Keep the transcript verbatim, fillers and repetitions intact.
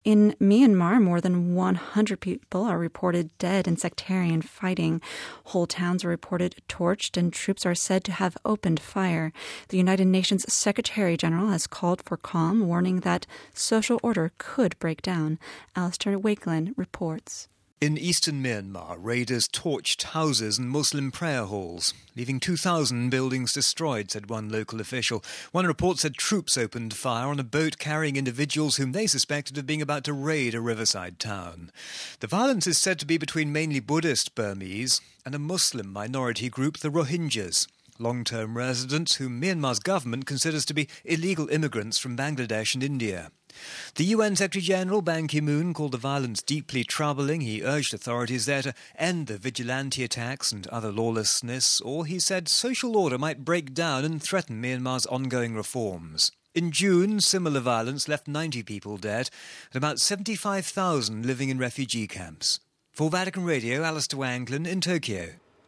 In Myanmar, more than one hundred people are reported dead in sectarian fighting. Whole towns are reported torched, and troops are said to have opened fire. The United Nations Secretary General has called for calm, warning that social order could break down. Alistair Wakelin reports. In eastern Myanmar, raiders torched houses and Muslim prayer halls, leaving two thousand buildings destroyed, said one local official. One report said troops opened fire on a boat carrying individuals whom they suspected of being about to raid a riverside town. The violence is said to be between mainly Buddhist Burmese and a Muslim minority group, the Rohingyas, long-term residents whom Myanmar's government considers to be illegal immigrants from Bangladesh and India. The U N Secretary-General Ban Ki-moon called the violence deeply troubling. He urged authorities there to end the vigilante attacks and other lawlessness, or, he said, social order might break down and threaten Myanmar's ongoing reforms. In June, similar violence left ninety people dead and about seventy-five thousand living in refugee camps. For Vatican Radio, Alistair Wanglin in Tokyo.